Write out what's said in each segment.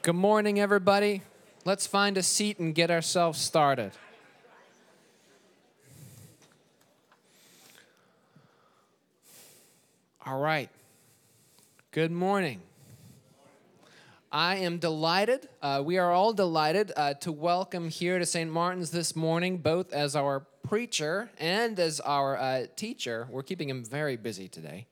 Good morning, everybody. Let's find a seat and get ourselves started. All right. Good morning. I am delighted, we are all delighted to welcome here to St. Martin's this morning, both as our preacher and as our teacher. We're keeping him very busy today.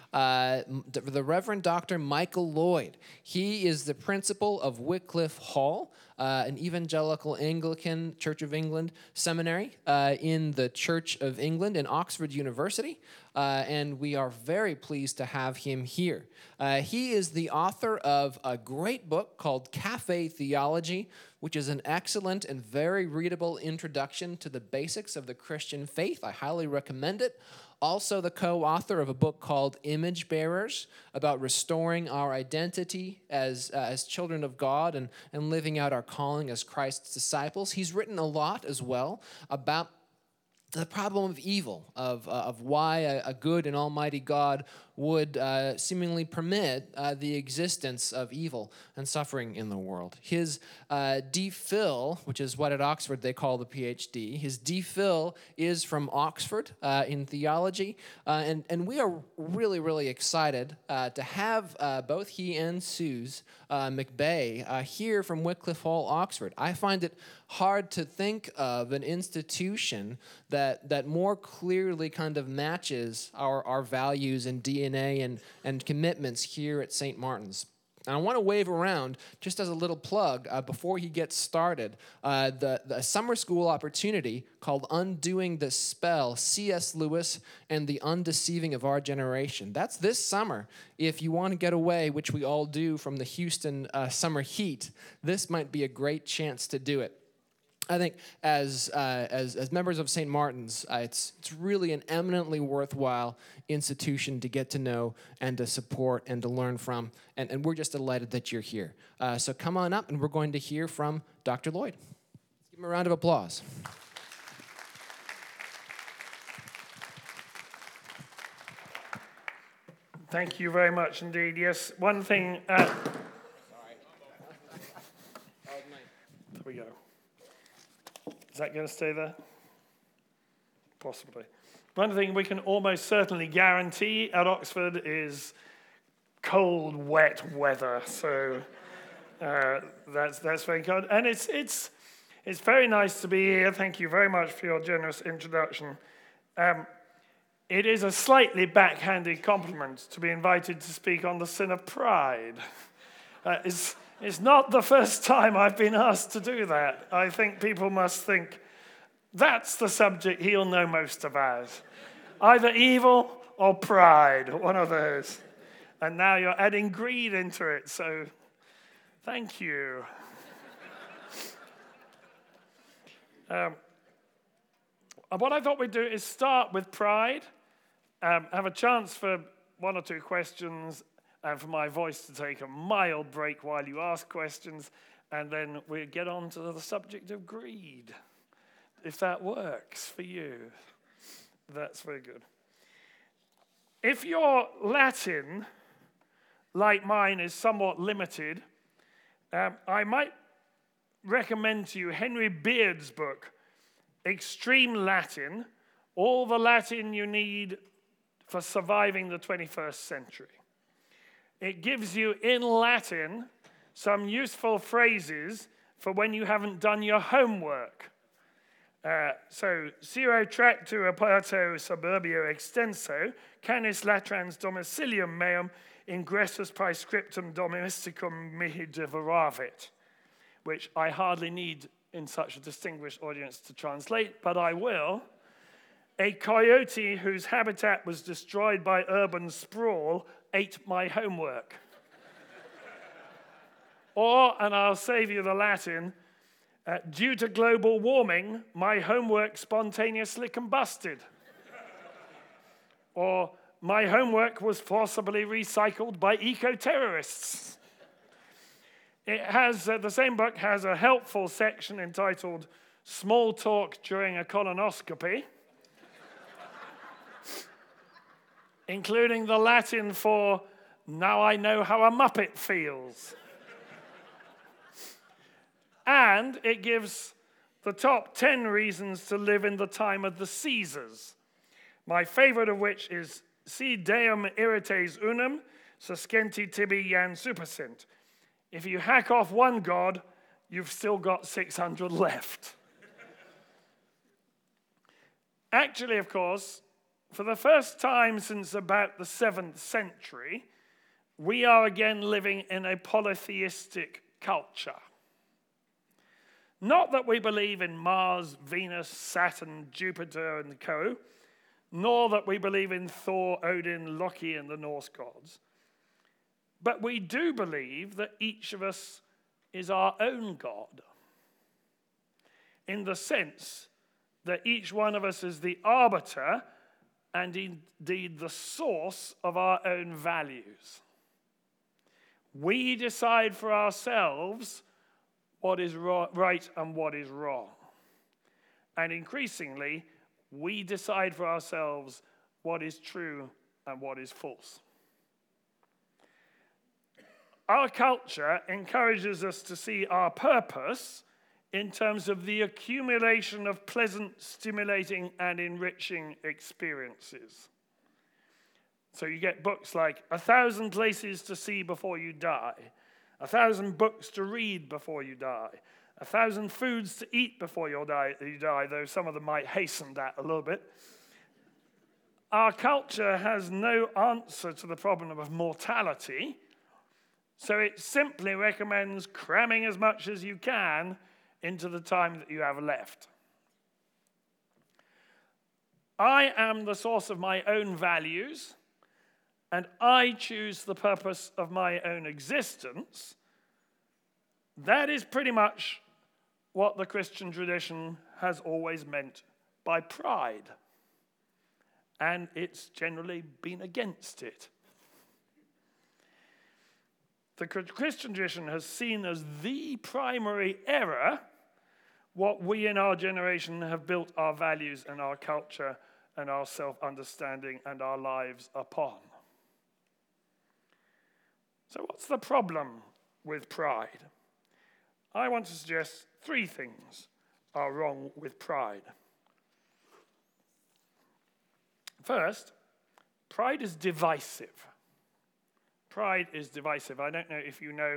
The Reverend Dr. Michael Lloyd. He is the principal of Wycliffe Hall, an evangelical Anglican Church of England seminary in the Church of England in Oxford University, and we are very pleased to have him here. He is the author of a great book called Cafe Theology, which is an excellent and very readable introduction to the basics of the Christian faith. I highly recommend it. Also the co-author of a book called Image Bearers, about restoring our identity as children of God and living out our calling as Christ's disciples. He's written a lot as well about the problem of evil, of why a good and almighty God would seemingly permit the existence of evil and suffering in the world. His DPhil, which is what at Oxford they call the PhD, his DPhil is from Oxford in theology, and we are really, really excited to have both he and Suze McBay here from Wycliffe Hall, Oxford. I find it hard to think of an institution that more clearly kind of matches our values and DNA and commitments here at St. Martin's. And I want to wave around, just as a little plug, before he gets started, the summer school opportunity called Undoing the Spell, C.S. Lewis and the Undeceiving of Our Generation. That's this summer. If you want to get away, which we all do from the Houston summer heat, this might be a great chance to do it. I think as members of St. Martin's, it's really an eminently worthwhile institution to get to know and to support and to learn from, and we're just delighted that you're here. So come on up, and we're going to hear from Dr. Lloyd. Let's give him a round of applause. Thank you very much indeed. Yes, one thing... Sorry. There we go. Is that going to stay there? Possibly. One thing we can almost certainly guarantee at Oxford is cold, wet weather. So that's very good. And it's very nice to be here. Thank you very much for your generous introduction. It is a slightly backhanded compliment to be invited to speak on the sin of pride. It's not the first time I've been asked to do that. I think people must think, that's the subject he'll know most about. Either evil or pride, one of those. And now you're adding greed into it, so thank you. What I thought we'd do is start with pride, have a chance for one or two questions, and for my voice to take a mild break while you ask questions, and then we get on to the subject of greed. If that works for you, that's very good. If your Latin, like mine, is somewhat limited, I might recommend to you Henry Beard's book, Extreme Latin, All the Latin You Need for Surviving the 21st Century. It gives you, in Latin, some useful phrases for when you haven't done your homework. So, Ciro tractu aperto suburbio extenso, canis latrans domicilium meum ingressus praescriptum domesticum mihi devoravit, which I hardly need in such a distinguished audience to translate, but I will. A coyote whose habitat was destroyed by urban sprawl ate my homework. Or, and I'll save you the Latin, due to global warming, my homework spontaneously combusted. Or, my homework was forcibly recycled by eco-terrorists. It has, the same book has a helpful section entitled Small Talk During a Colonoscopy, including the Latin for, now I know how a Muppet feels. And it gives the top 10 reasons to live in the time of the Caesars. My favorite of which is Si Deum irites unum, suscenti tibi Jan supersint. If you hack off one god, you've still got 600 left. Actually, of course, for the first time since about the 7th century, we are again living in a polytheistic culture. Not that we believe in Mars, Venus, Saturn, Jupiter, and co., nor that we believe in Thor, Odin, Loki, and the Norse gods. But we do believe that each of us is our own God, in the sense that each one of us is the arbiter and indeed the source of our own values. We decide for ourselves what is right and what is wrong. And increasingly, we decide for ourselves what is true and what is false. Our culture encourages us to see our purpose in terms of the accumulation of pleasant, stimulating, and enriching experiences. So you get books like 1,000 Places to See Before You Die, 1,000 Books to Read Before You Die, 1,000 Foods to Eat Before you die, though some of them might hasten that a little bit. Our culture has no answer to the problem of mortality, so it simply recommends cramming as much as you can into the time that you have left. I am the source of my own values, and I choose the purpose of my own existence. That is pretty much what the Christian tradition has always meant by pride. And it's generally been against it. The Christian tradition has seen as the primary error what we in our generation have built our values and our culture and our self-understanding and our lives upon. So what's the problem with pride? I want to suggest 3 things are wrong with pride. First, pride is divisive. Pride is divisive. I don't know if you know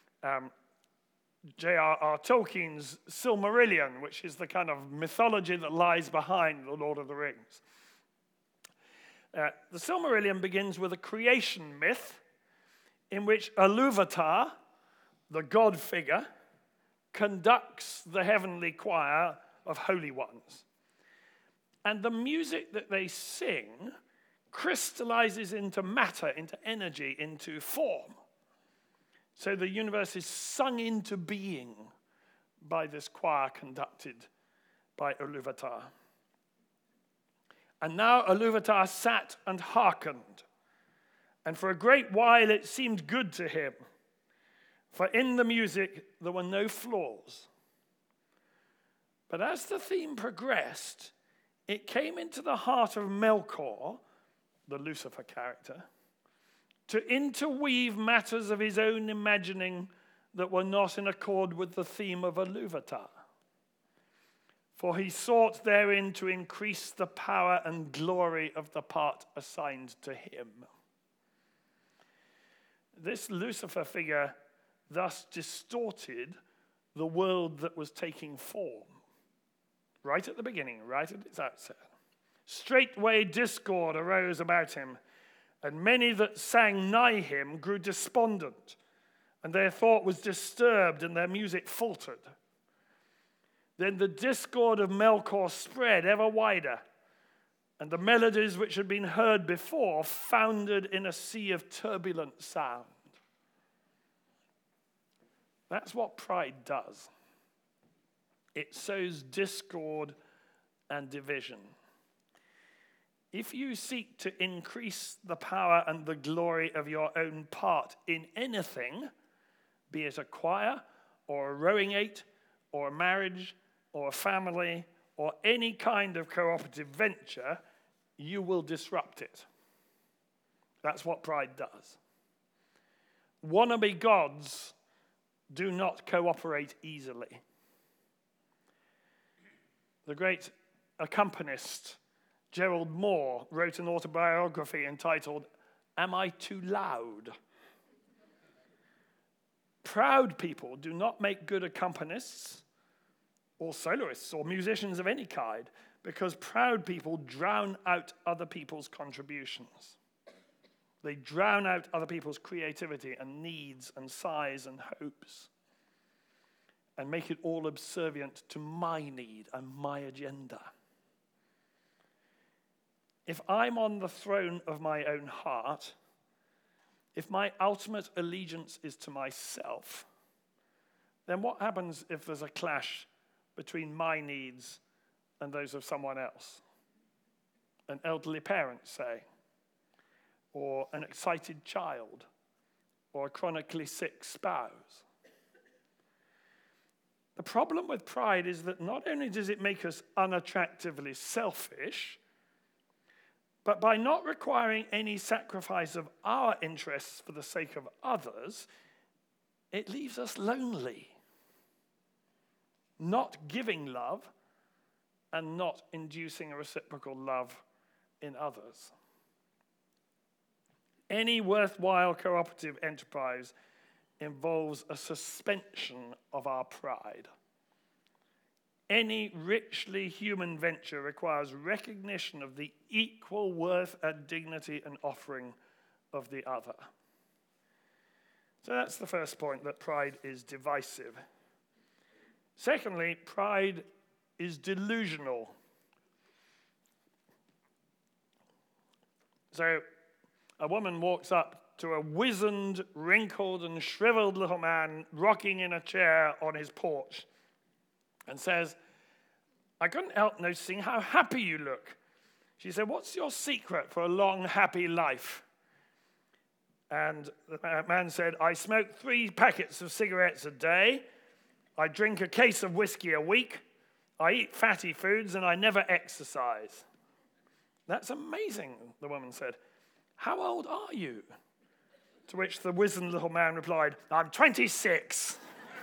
J.R.R. Tolkien's Silmarillion, which is the kind of mythology that lies behind the Lord of the Rings. The Silmarillion begins with a creation myth in which Ilúvatar, the god figure, conducts the heavenly choir of holy ones. And the music that they sing crystallizes into matter, into energy, into form. So the universe is sung into being by this choir conducted by Ilúvatar. And now Ilúvatar sat and hearkened, and for a great while it seemed good to him, for in the music there were no flaws. But as the theme progressed, it came into the heart of Melkor, the Lucifer character, to interweave matters of his own imagining that were not in accord with the theme of Ilúvatar. For he sought therein to increase the power and glory of the part assigned to him. This Lucifer figure thus distorted the world that was taking form. Right at the beginning, right at its outset. Straightway discord arose about him, and many that sang nigh him grew despondent, and their thought was disturbed, and their music faltered. Then the discord of Melkor spread ever wider, and the melodies which had been heard before foundered in a sea of turbulent sound. That's what pride does. It sows discord and division. If you seek to increase the power and the glory of your own part in anything, be it a choir or a rowing eight or a marriage or a family or any kind of cooperative venture, you will disrupt it. That's what pride does. Wannabe gods do not cooperate easily. The great accompanist Gerald Moore wrote an autobiography entitled, "Am I Too Loud?" Proud people do not make good accompanists or soloists or musicians of any kind, because proud people drown out other people's contributions. They drown out other people's creativity and needs and sighs and hopes, and make it all subservient to my need and my agenda. If I'm on the throne of my own heart, if my ultimate allegiance is to myself, then what happens if there's a clash between my needs and those of someone else? An elderly parent, say, or an excited child, or a chronically sick spouse. The problem with pride is that not only does it make us unattractively selfish, but by not requiring any sacrifice of our interests for the sake of others, it leaves us lonely, not giving love and not inducing a reciprocal love in others. Any worthwhile cooperative enterprise involves a suspension of our pride. Any richly human venture requires recognition of the equal worth and dignity and offering of the other. So that's the first point, that pride is divisive. Secondly, pride is delusional. So a woman walks up to a wizened, wrinkled, and shriveled little man rocking in a chair on his porch and says, "I couldn't help noticing how happy you look." She said, "What's your secret for a long, happy life?" And the man said, "I smoke 3 packets of cigarettes a day. I drink a case of whiskey a week. I eat fatty foods, and I never exercise." "That's amazing," the woman said. "How old are you?" To which the wizened little man replied, "I'm 26.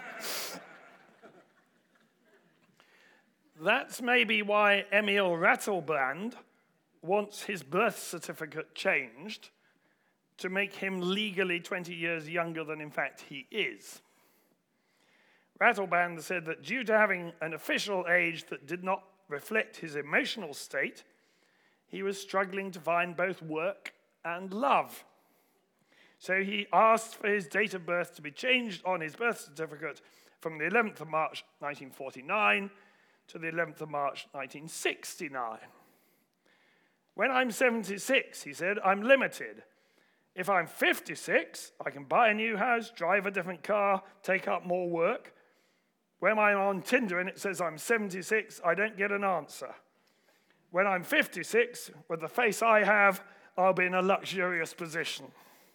That's maybe why Emil Ratelband wants his birth certificate changed to make him legally 20 years younger than in fact he is. Ratelband said that due to having an official age that did not reflect his emotional state, he was struggling to find both work and love. So he asked for his date of birth to be changed on his birth certificate from the 11th of March 1949 to the 11th of March 1969. "When I'm 76, he said, I'm limited. If I'm 56, I can buy a new house, drive a different car, take up more work. When I'm on Tinder and it says I'm 76, I don't get an answer. When I'm 56, with the face I have, I'll be in a luxurious position."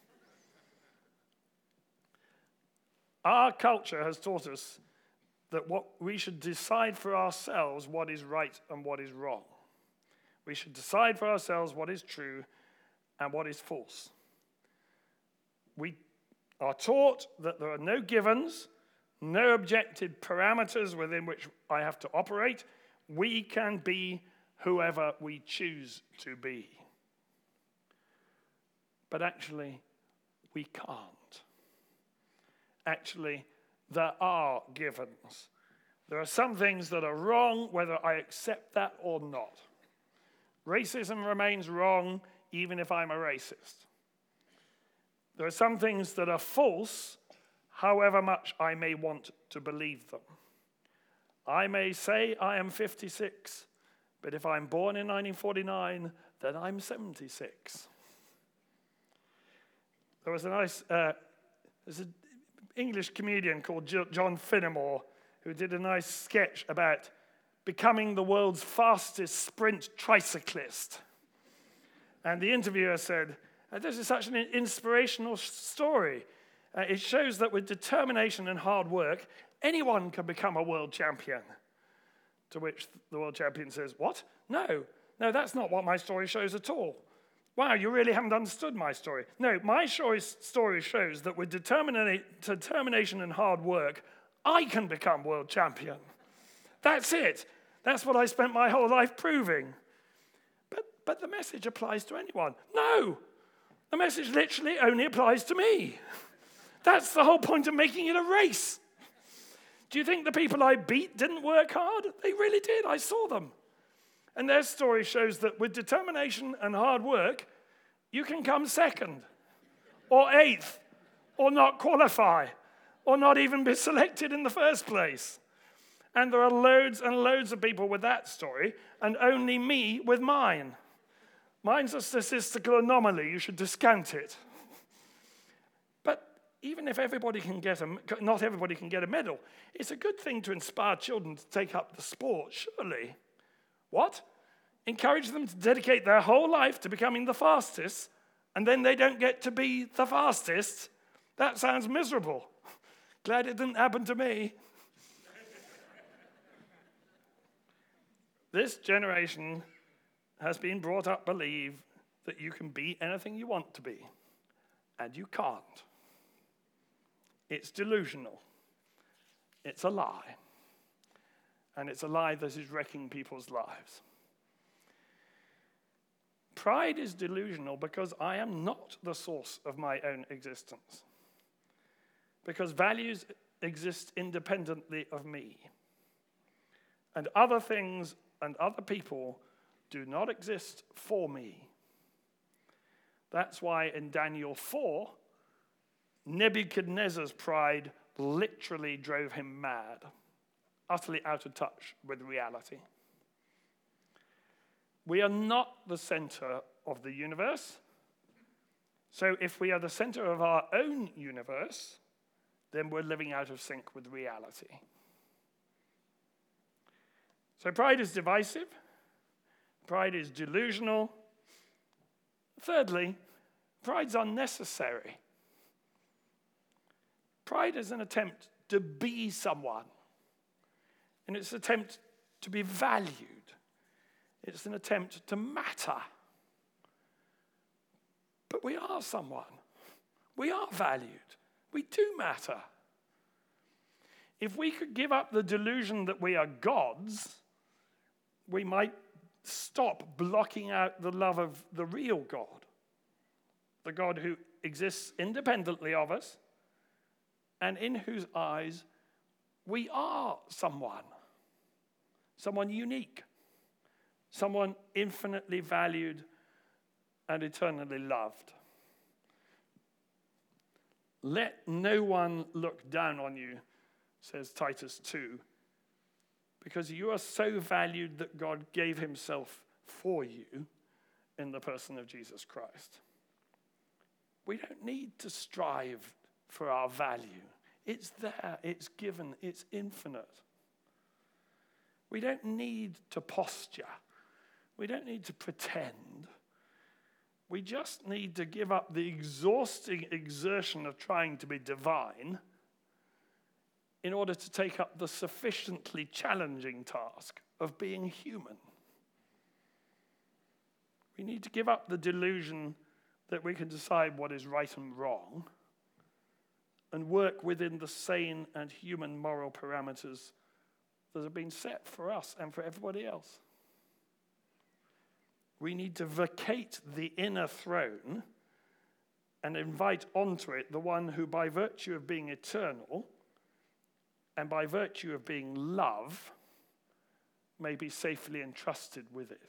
Our culture has taught us that we should decide for ourselves what is right and what is wrong. We should decide for ourselves what is true and what is false. We are taught that there are no givens, no objective parameters within which I have to operate. We can be whoever we choose to be. But actually, we can't. Actually, there are givens. There are some things that are wrong, whether I accept that or not. Racism remains wrong, even if I'm a racist. There are some things that are false, however much I may want to believe them. I may say I am 56, but if I'm born in 1949, then I'm 76. There was there's an English comedian called John Finnemore who did a nice sketch about becoming the world's fastest sprint tricyclist. And the interviewer said, "This is such an inspirational story. It shows that with determination and hard work, anyone can become a world champion." To which the world champion says, "What? No, that's not what my story shows at all. Wow, you really haven't understood my story. No, my story shows that with determination and hard work, I can become world champion. That's it. That's what I spent my whole life proving. But the message applies to anyone. No, the message literally only applies to me. That's the whole point of making it a race. Do you think the people I beat didn't work hard? They really did. I saw them. And their story shows that with determination and hard work, you can come second, or eighth, or not qualify, or not even be selected in the first place. And there are loads and loads of people with that story, and only me with mine. Mine's a statistical anomaly. You should discount it. But even if not everybody can get a medal, it's a good thing to inspire children to take up the sport, surely. What? Encourage them to dedicate their whole life to becoming the fastest, and then they don't get to be the fastest? That sounds miserable. Glad it didn't happen to me. This generation has been brought up believe that you can be anything you want to be, and you can't. It's delusional. It's a lie. And it's a lie that is wrecking people's lives. Pride is delusional because I am not the source of my own existence. Because values exist independently of me. And other things and other people do not exist for me. That's why in Daniel 4, Nebuchadnezzar's pride literally drove him mad, utterly out of touch with reality. We are not the center of the universe. So if we are the center of our own universe, then we're living out of sync with reality. So pride is divisive. Pride is delusional. Thirdly, pride's unnecessary. Pride is an attempt to be someone. And it's an attempt to be valued. It's an attempt to matter. But we are someone. We are valued. We do matter. If we could give up the delusion that we are gods, we might stop blocking out the love of the real God, the God who exists independently of us, and in whose eyes we are someone unique, someone infinitely valued and eternally loved. Let no one look down on you, says Titus 2, because you are so valued that God gave himself for you in the person of Jesus Christ. We don't need to strive for our value. It's there, it's given, it's infinite. We don't need to posture. We don't need to pretend. We just need to give up the exhausting exertion of trying to be divine in order to take up the sufficiently challenging task of being human. We need to give up the delusion that we can decide what is right and wrong and work within the sane and human moral parameters that have been set for us and for everybody else. We need to vacate the inner throne and invite onto it the one who, by virtue of being eternal and by virtue of being love, may be safely entrusted with it.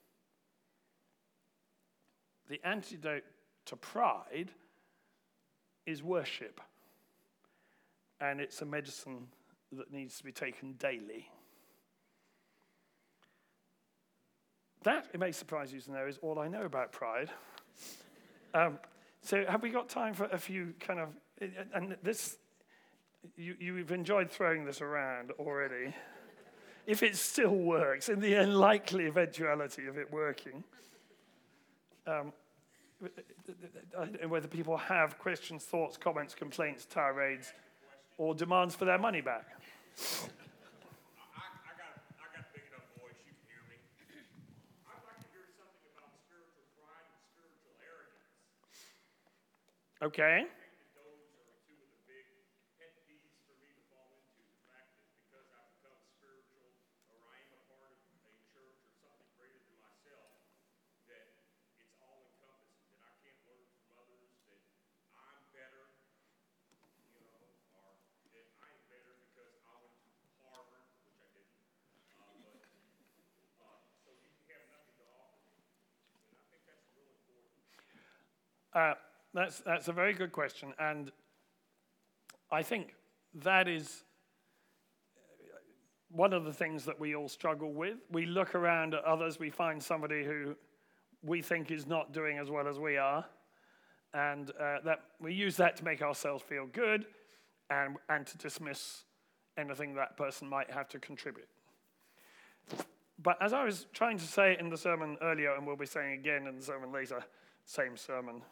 The antidote to pride is worship. And it's a medicine that needs to be taken daily. That, it may surprise you to know, is all I know about pride. So have we got time for a few kind of, and this, you've enjoyed throwing this around already. If it still works, in the unlikely eventuality of it working, I don't know whether people have questions, thoughts, comments, complaints, tirades, or demands for their money back. I got a big enough voice, you can hear me. I'd like to hear something about spiritual pride and spiritual Okay. That's a very good question, and I think that is one of the things that we all struggle with. We look around at others, we find somebody who we think is not doing as well as we are, and that we use that to make ourselves feel good and to dismiss anything that person might have to contribute. But as I was trying to say in the sermon earlier, and we'll be saying again in the sermon later, same sermon,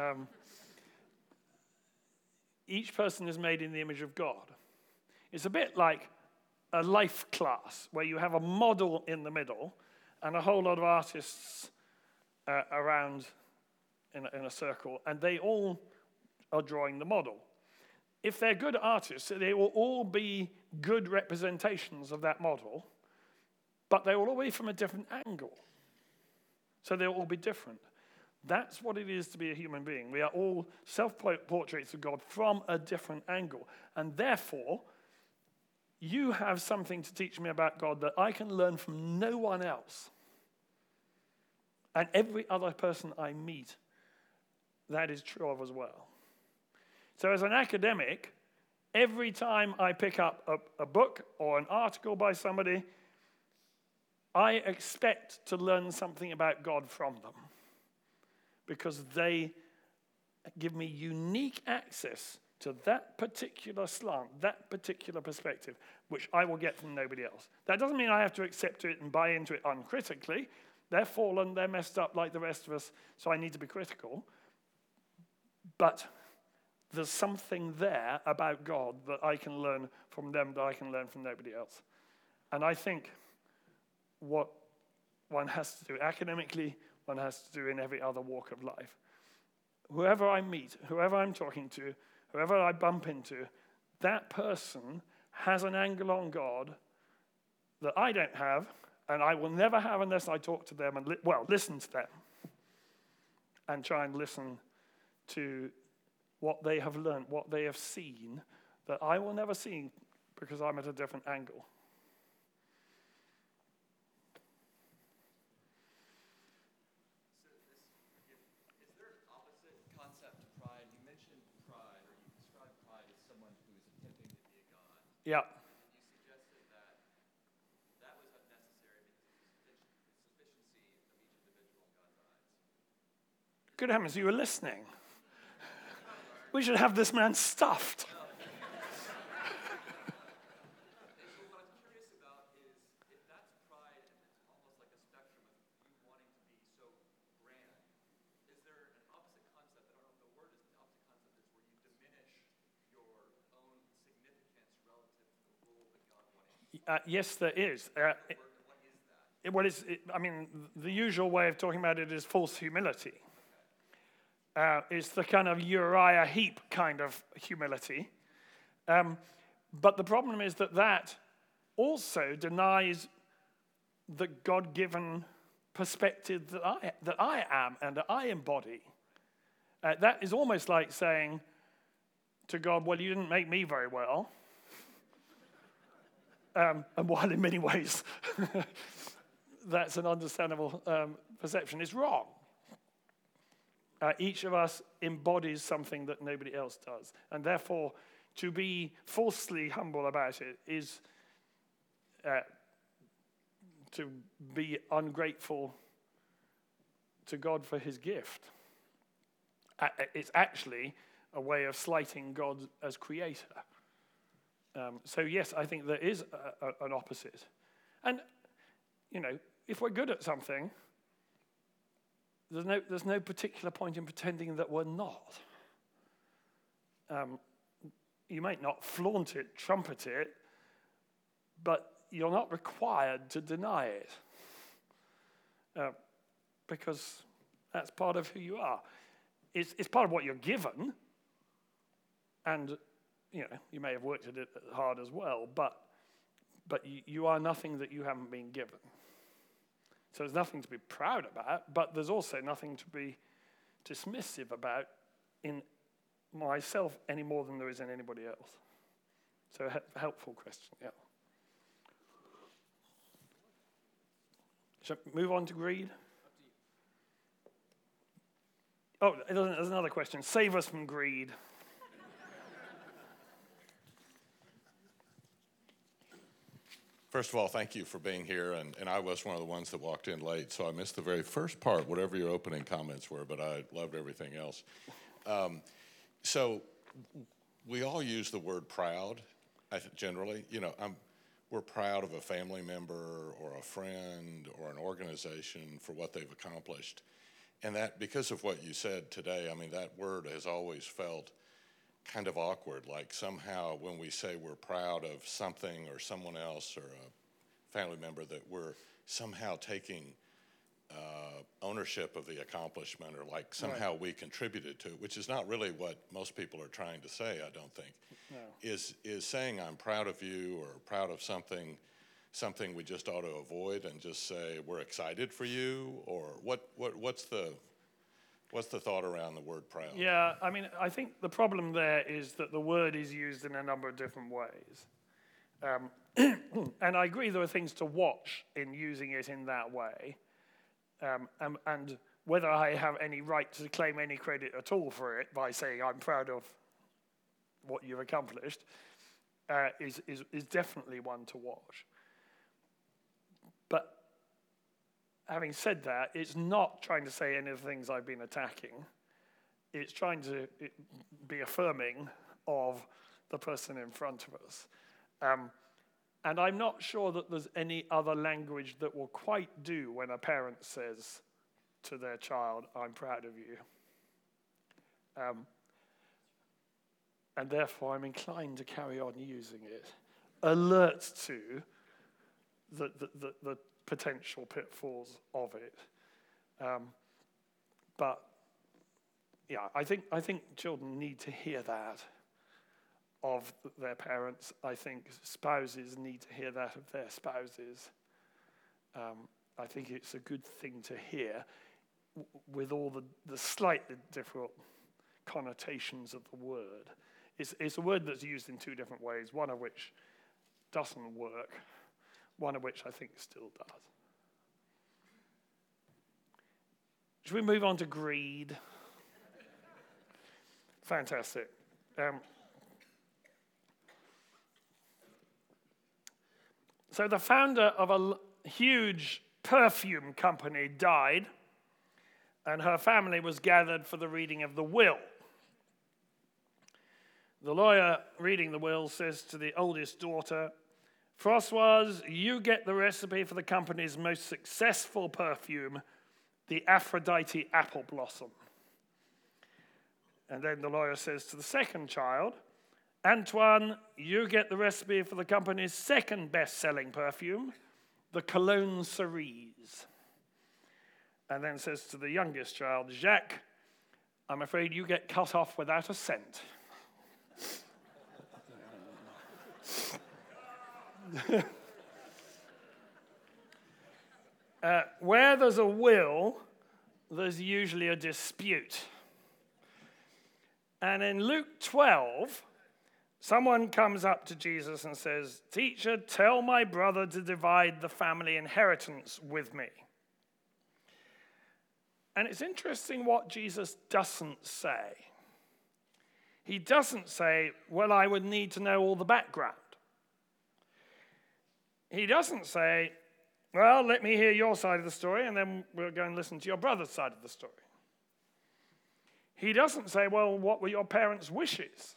each person is made in the image of God. It's a bit like a life class where you have a model in the middle and a whole lot of artists around in a circle, and they all are drawing the model. If they're good artists, they will all be good representations of that model, but they will all be from a different angle. So they'll all be different. That's what it is to be a human being. We are all self-portraits of God from a different angle. And therefore, you have something to teach me about God that I can learn from no one else. And every other person I meet, that is true of as well. So as an academic, every time I pick up a book or an article by somebody, I expect to learn something about God from them, because they give me unique access to that particular slant, that particular perspective, which I will get from nobody else. That doesn't mean I have to accept it and buy into it uncritically. They're fallen, they're messed up like the rest of us, so I need to be critical. But there's something there about God that I can learn from them that I can learn from nobody else. And I think what one has to do academically, one has to do in every other walk of life. Whoever I meet, whoever I'm talking to, whoever I bump into, that person has an angle on God that I don't have, and I will never have unless I talk to them and, listen to them and try and listen to what they have learned, what they have seen, that I will never see because I'm at a different angle. Yeah. You suggested that was unnecessary because of the sufficiency of each individual in God's eyes. Good heavens, you were listening. We should have this man stuffed. So what I'm curious about is if that's pride and it's almost like a spectrum of you wanting to be so grand, is there an opposite concept? I don't know if the word is the opposite concept is where you diminish your own significance relative to the role that God wanted. Yes, there is. What is that? The usual way of talking about it is false humility. It's the kind of Uriah Heep kind of humility. But the problem is that also denies the God-given perspective that I am and that I embody. That is almost like saying to God, well, you didn't make me very well. And while in many ways that's an understandable perception, it's wrong. Each of us embodies something that nobody else does. And therefore, to be falsely humble about it is to be ungrateful to God for his gift. It's actually a way of slighting God as creator. So yes, I think there is an opposite. And, if we're good at something, there's no particular point in pretending that we're not. You might not flaunt it, trumpet it, but you're not required to deny it. Because that's part of who you are. it's part of what you're given. And, you may have worked at it hard as well, but you are nothing that you haven't been given. So there's nothing to be proud about, but there's also nothing to be dismissive about in myself any more than there is in anybody else. So a helpful question, yeah. Shall we move on to greed? Oh, there's another question. Save us from greed. First of all, thank you for being here, and I was one of the ones that walked in late, so I missed the very first part, whatever your opening comments were, but I loved everything else. So we all use the word proud, generally. We're proud of a family member or a friend or an organization for what they've accomplished. And that, because of what you said today, that word has always felt kind of awkward, like somehow when we say we're proud of something or someone else or a family member, that we're somehow taking ownership of the accomplishment, or like somehow we contributed to it, which is not really what most people are trying to say, I don't think. No. Is saying I'm proud of you or proud of something we just ought to avoid and just say we're excited for you? Or what's the thought around the word proud? Yeah, I think the problem there is that the word is used in a number of different ways. And I agree there are things to watch in using it in that way. And whether I have any right to claim any credit at all for it by saying I'm proud of what you've accomplished is definitely one to watch. But having said that, it's not trying to say any of the things I've been attacking. It's trying to be affirming of the person in front of us. And I'm not sure that there's any other language that will quite do when a parent says to their child, I'm proud of you. And therefore, I'm inclined to carry on using it, alert to the potential pitfalls of it. But yeah, I think children need to hear that of their parents. I think spouses need to hear that of their spouses. I think it's a good thing to hear with all the slightly different connotations of the word. It's a word that's used in two different ways, one of which doesn't work, one of which I think still does. Should we move on to greed? Fantastic. So the founder of a huge perfume company died, and her family was gathered for the reading of the will. The lawyer reading the will says to the oldest daughter, Françoise, you get the recipe for the company's most successful perfume, the Aphrodite Apple Blossom. And then the lawyer says to the second child, Antoine, you get the recipe for the company's second best-selling perfume, the Cologne Cerise. And then says to the youngest child, Jacques, I'm afraid you get cut off without a cent. Where there's a will, there's usually a dispute. And in Luke 12, someone comes up to Jesus and says, Teacher, tell my brother to divide the family inheritance with me. And it's interesting what Jesus doesn't say. He doesn't say, well, I would need to know all the background. He doesn't say, well, let me hear your side of the story, and then we'll go and listen to your brother's side of the story. He doesn't say, well, what were your parents' wishes?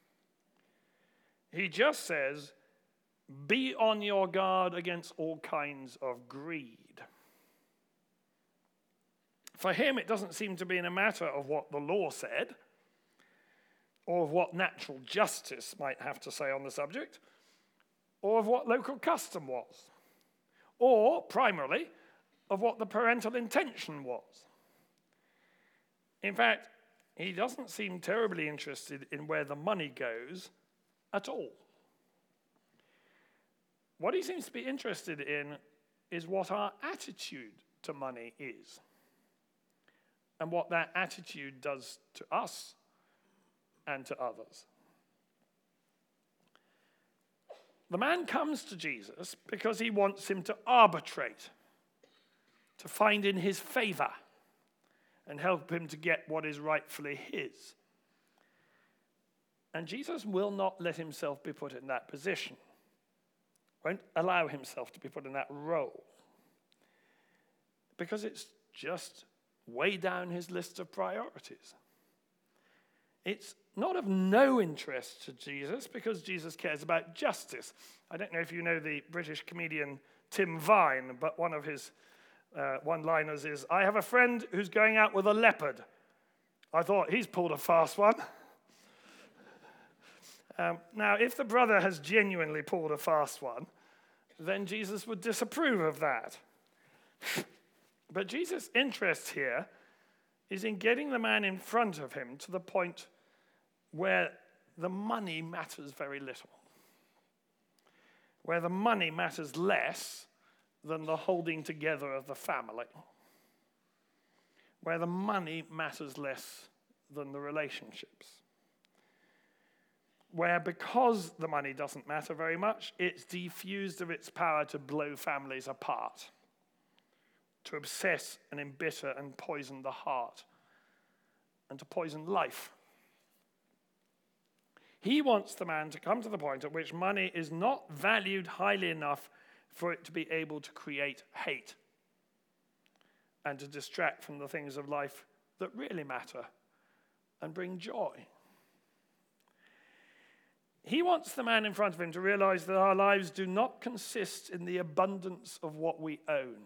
He just says, be on your guard against all kinds of greed. For him, it doesn't seem to be in a matter of what the law said, or of what natural justice might have to say on the subject, or of what local custom was, or, primarily, of what the parental intention was. In fact, he doesn't seem terribly interested in where the money goes at all. What he seems to be interested in is what our attitude to money is, and what that attitude does to us and to others. The man comes to Jesus because he wants him to arbitrate, to find in his favor, and help him to get what is rightfully his. And Jesus will not let himself be put in that position, won't allow himself to be put in that role, because it's just way down his list of priorities. It's not of no interest to Jesus, because Jesus cares about justice. I don't know if you know the British comedian Tim Vine, but one of his one-liners is, "I have a friend who's going out with a leopard. I thought he's pulled a fast one." Now, if the brother has genuinely pulled a fast one, then Jesus would disapprove of that. But Jesus' interest here is in getting the man in front of him to the point where the money matters very little, where the money matters less than the holding together of the family, where the money matters less than the relationships, where because the money doesn't matter very much, it's defused of its power to blow families apart, to obsess and embitter and poison the heart, and to poison life. He wants the man to come to the point at which money is not valued highly enough for it to be able to create hate and to distract from the things of life that really matter and bring joy. He wants the man in front of him to realize that our lives do not consist in the abundance of what we own.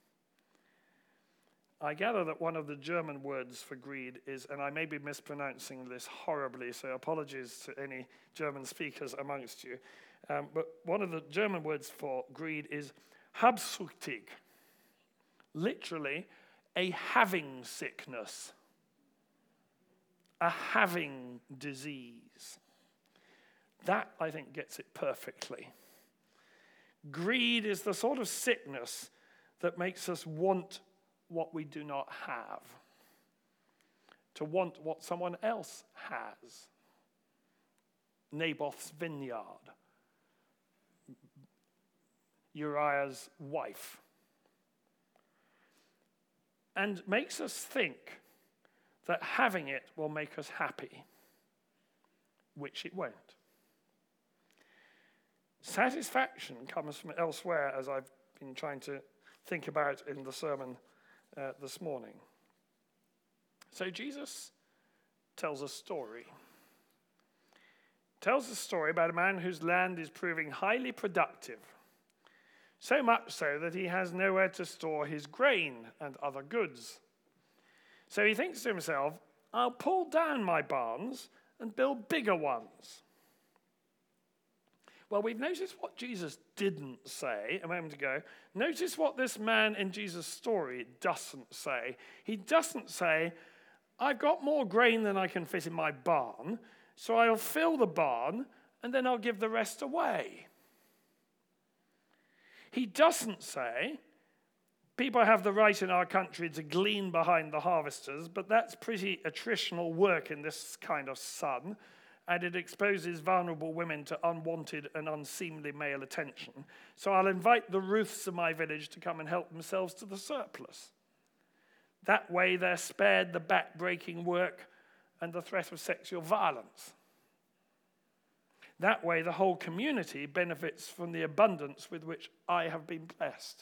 I gather that one of the German words for greed is, and I may be mispronouncing this horribly, so apologies to any German speakers amongst you, but one of the German words for greed is habsüchtig, literally a having sickness, a having disease. That, I think, gets it perfectly. Greed is the sort of sickness that makes us want what we do not have, to want what someone else has. Naboth's vineyard, Uriah's wife, and makes us think that having it will make us happy, which it won't. Satisfaction comes from elsewhere, as I've been trying to think about in the sermon this morning. So Jesus tells a story. Tells a story about a man whose land is proving highly productive, so much so that he has nowhere to store his grain and other goods. So he thinks to himself, I'll pull down my barns and build bigger ones. Well, we've noticed what Jesus didn't say a moment ago. Notice what this man in Jesus' story doesn't say. He doesn't say, I've got more grain than I can fit in my barn, so I'll fill the barn and then I'll give the rest away. He doesn't say, people have the right in our country to glean behind the harvesters, but that's pretty attritional work in this kind of sun, and it exposes vulnerable women to unwanted and unseemly male attention. So I'll invite the Ruths of my village to come and help themselves to the surplus. That way they're spared the back-breaking work and the threat of sexual violence. That way the whole community benefits from the abundance with which I have been blessed.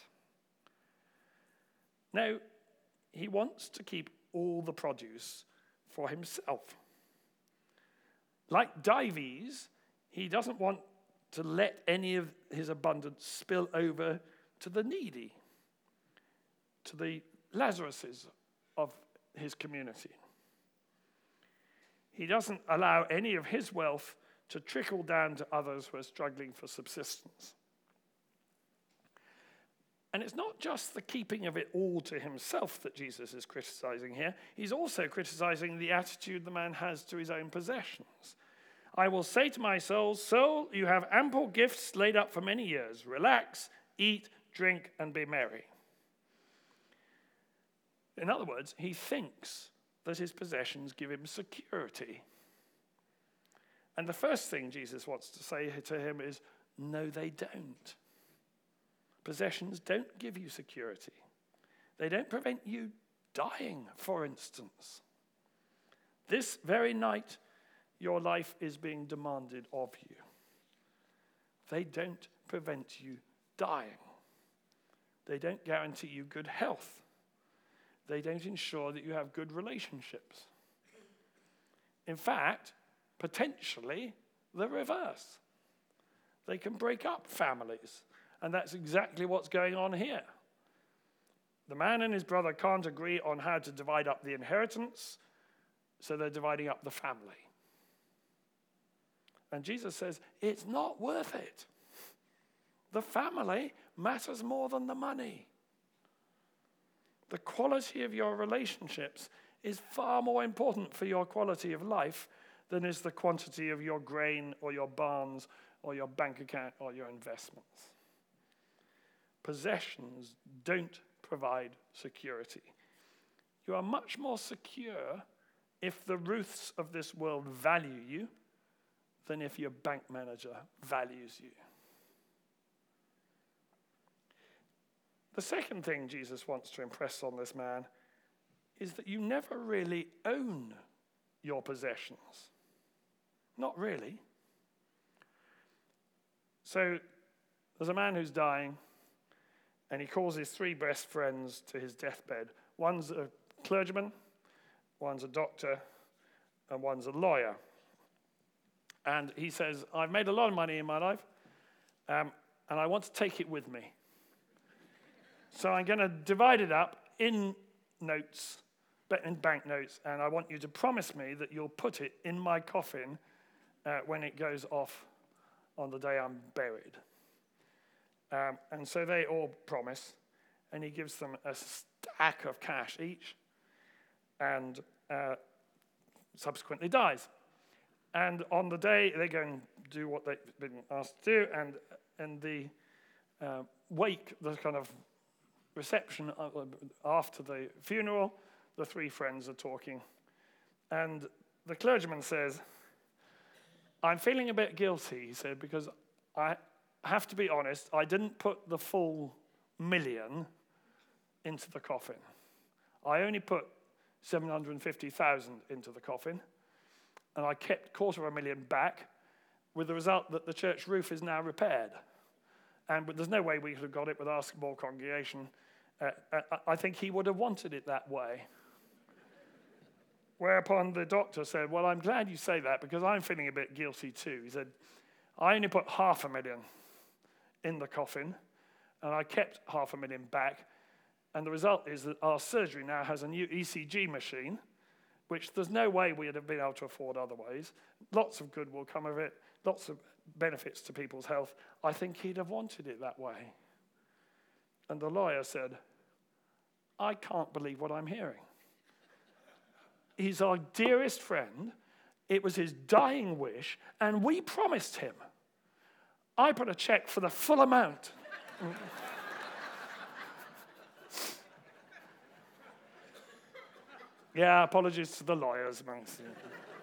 No, he wants to keep all the produce for himself. Like Dives, he doesn't want to let any of his abundance spill over to the needy, to the Lazaruses of his community. He doesn't allow any of his wealth to trickle down to others who are struggling for subsistence. And it's not just the keeping of it all to himself that Jesus is criticizing here. He's also criticizing the attitude the man has to his own possessions. I will say to my soul, you have ample gifts laid up for many years. Relax, eat, drink, and be merry. In other words, he thinks that his possessions give him security. And the first thing Jesus wants to say to him is, no, they don't. Possessions don't give you security. They don't prevent you dying, for instance. This very night, your life is being demanded of you. They don't prevent you dying. They don't guarantee you good health. They don't ensure that you have good relationships. In fact, potentially the reverse. They can break up families. And that's exactly what's going on here. The man and his brother can't agree on how to divide up the inheritance, so they're dividing up the family. And Jesus says, it's not worth it. The family matters more than the money. The quality of your relationships is far more important for your quality of life than is the quantity of your grain or your barns or your bank account or your investments. Possessions don't provide security. You are much more secure if the Ruths of this world value you than if your bank manager values you. The second thing Jesus wants to impress on this man is that you never really own your possessions. Not really. So there's a man who's dying, and he calls his three best friends to his deathbed. One's a clergyman, one's a doctor, and one's a lawyer. And he says, I've made a lot of money in my life, and I want to take it with me. So I'm going to divide it up in notes, in banknotes, and I want you to promise me that you'll put it in my coffin when it goes off on the day I'm buried. And so they all promise, and he gives them a stack of cash each, and subsequently dies. And on the day, they go and do what they've been asked to do, and the wake, the kind of reception after the funeral, the three friends are talking. And the clergyman says, I'm feeling a bit guilty, he said, because I have to be honest, I didn't put the full $1 million into the coffin. I only put 750,000 into the coffin, and I kept $250,000 back, with the result that the church roof is now repaired. And there's no way we could have got it with our small congregation. I think he would have wanted it that way. Whereupon the doctor said, well, I'm glad you say that because I'm feeling a bit guilty too. He said, I only put $500,000 in the coffin, and I kept $500,000 back. And the result is that our surgery now has a new ECG machine, which there's no way we'd have been able to afford otherwise. Lots of good will come of it, lots of benefits to people's health. I think he'd have wanted it that way. And the lawyer said, I can't believe what I'm hearing. He's our dearest friend. It was his dying wish, and we promised him. I put a check for the full amount. Yeah, apologies to the lawyers amongst you.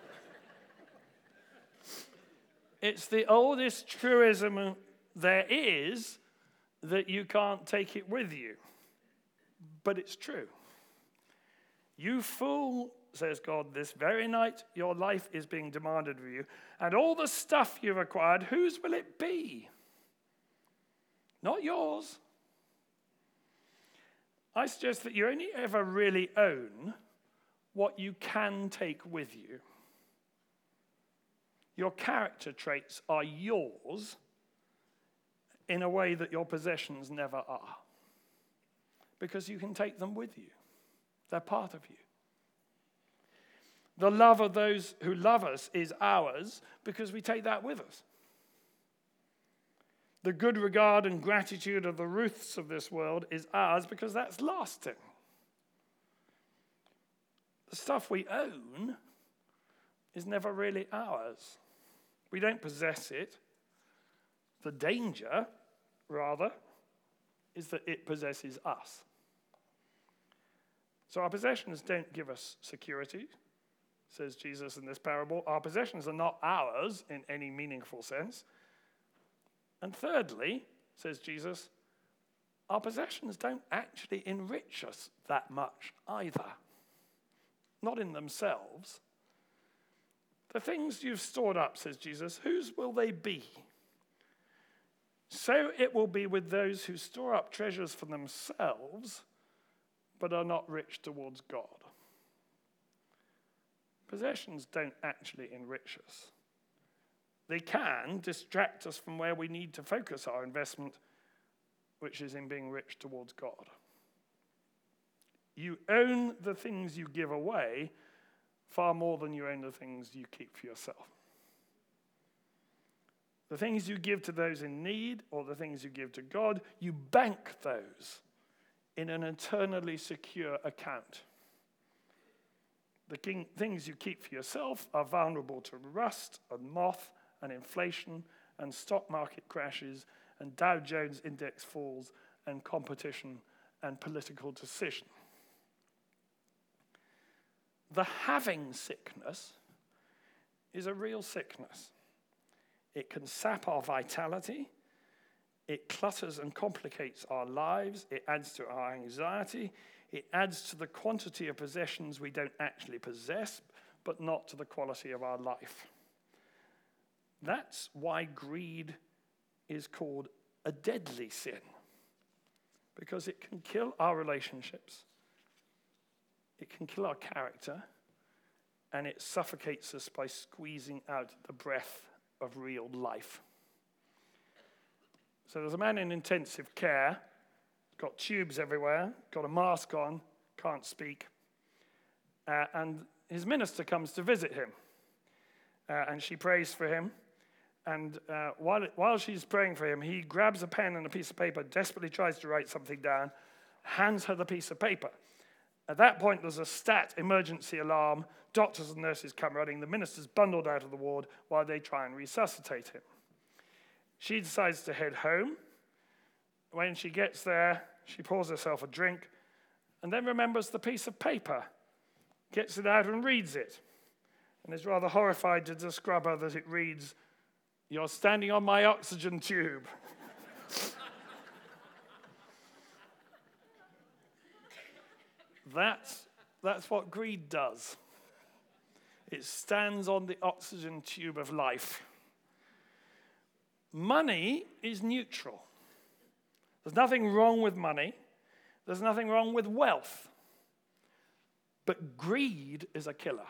It's the oldest truism there is that you can't take it with you. But it's true. You fool, says God, this very night your life is being demanded of you, and all the stuff you've acquired, whose will it be? Not yours. I suggest that you only ever really own what you can take with you. Your character traits are yours in a way that your possessions never are, because you can take them with you. They're part of you. The love of those who love us is ours because we take that with us. The good regard and gratitude of the Ruths of this world is ours because that's lasting. The stuff we own is never really ours. We don't possess it. The danger, rather, is that it possesses us. So our possessions don't give us security, says Jesus in this parable. Our possessions are not ours in any meaningful sense. And thirdly, says Jesus, our possessions don't actually enrich us that much either. Not in themselves. The things you've stored up, says Jesus, whose will they be? So it will be with those who store up treasures for themselves, but are not rich towards God. Possessions don't actually enrich us. They can distract us from where we need to focus our investment, which is in being rich towards God. You own the things you give away far more than you own the things you keep for yourself. The things you give to those in need or the things you give to God, you bank those in an eternally secure account. The things you keep for yourself are vulnerable to rust and moth and inflation and stock market crashes and Dow Jones index falls and competition and political decision. The having sickness is a real sickness. It can sap our vitality. It clutters and complicates our lives. It adds to our anxiety. It adds to the quantity of possessions we don't actually possess, but not to the quality of our life. That's why greed is called a deadly sin, because it can kill our relationships, it can kill our character, and it suffocates us by squeezing out the breath of real life. So there's a man in intensive care, got tubes everywhere, got a mask on, can't speak, and his minister comes to visit him, and she prays for him. And while she's praying for him, he grabs a pen and a piece of paper, desperately tries to write something down, hands her the piece of paper. At that point, there's a stat emergency alarm. Doctors and nurses come running. The minister's bundled out of the ward while they try and resuscitate him. She decides to head home. When she gets there, she pours herself a drink and then remembers the piece of paper, gets it out and reads it, and is rather horrified to discover that it reads, "You're standing on my oxygen tube." That's what greed does. It stands on the oxygen tube of life. Money is neutral. There's nothing wrong with money. There's nothing wrong with wealth. But greed is a killer.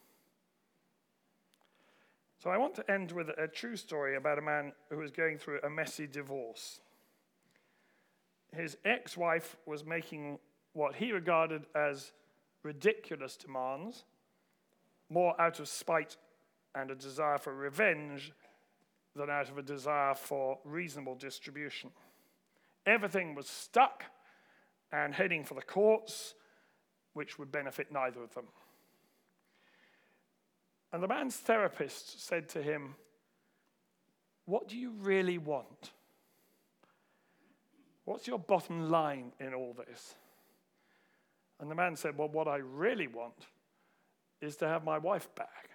So I want to end with a true story about a man who was going through a messy divorce. His ex-wife was making what he regarded as ridiculous demands, more out of spite and a desire for revenge than out of a desire for reasonable distribution. Everything was stuck and heading for the courts, which would benefit neither of them. And the man's therapist said to him, "What do you really want? What's your bottom line in all this?" And the man said, "Well, what I really want is to have my wife back.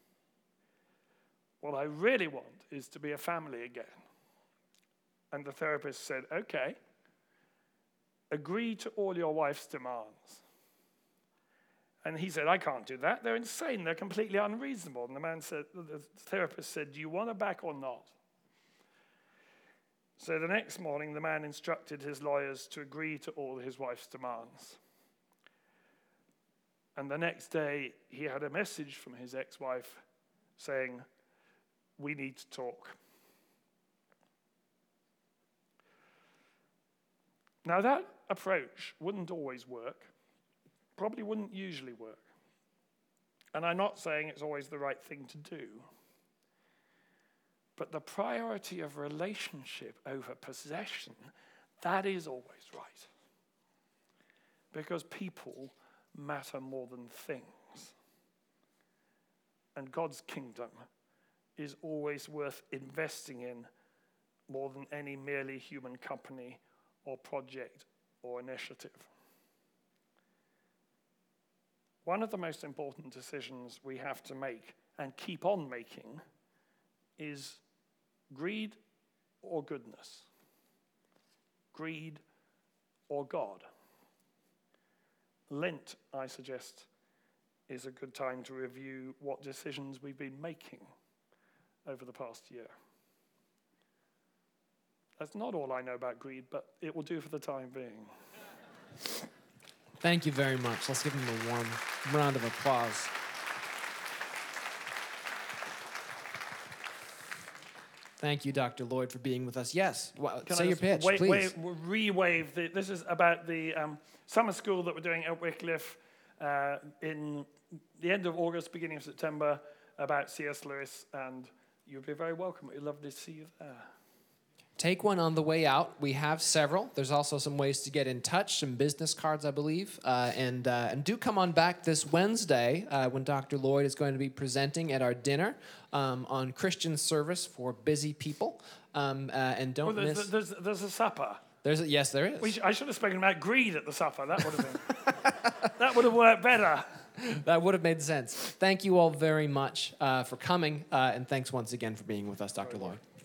What I really want is to be a family again." And the therapist said, "Okay, agree to all your wife's demands." And he said, "I can't do that. They're insane. They're completely unreasonable." And the therapist said, "Do you want her back or not?" So the next morning, the man instructed his lawyers to agree to all his wife's demands. And the next day, he had a message from his ex-wife saying, "We need to talk." Now that approach wouldn't always work, probably wouldn't usually work. And I'm not saying it's always the right thing to do. But the priority of relationship over possession, that is always right. Because people matter more than things. And God's kingdom is always worth investing in more than any merely human company or project or initiative. One of the most important decisions we have to make and keep on making is greed or goodness, greed or God. Lent, I suggest, is a good time to review what decisions we've been making over the past year. That's not all I know about greed, but it will do for the time being. Thank you very much. Let's give him a warm round of applause. Thank you, Dr. Lloyd, for being with us. Yes, well, say your pitch, please. Re-wave. This is about the summer school that we're doing at Wycliffe in the end of August, beginning of September, about C.S. Lewis, and you'll be very welcome. We'd love to see you there. Take one on the way out. We have several. There's also some ways to get in touch, some business cards, I believe. And do come on back this Wednesday when Dr. Lloyd is going to be presenting at our dinner on Christian service for busy people. And don't miss... There's a supper. Yes, there is. I should have spoken about greed at the supper. That would have been... that would have worked better. That would have made sense. Thank you all very much for coming. And thanks once again for being with us, Dr. Lloyd.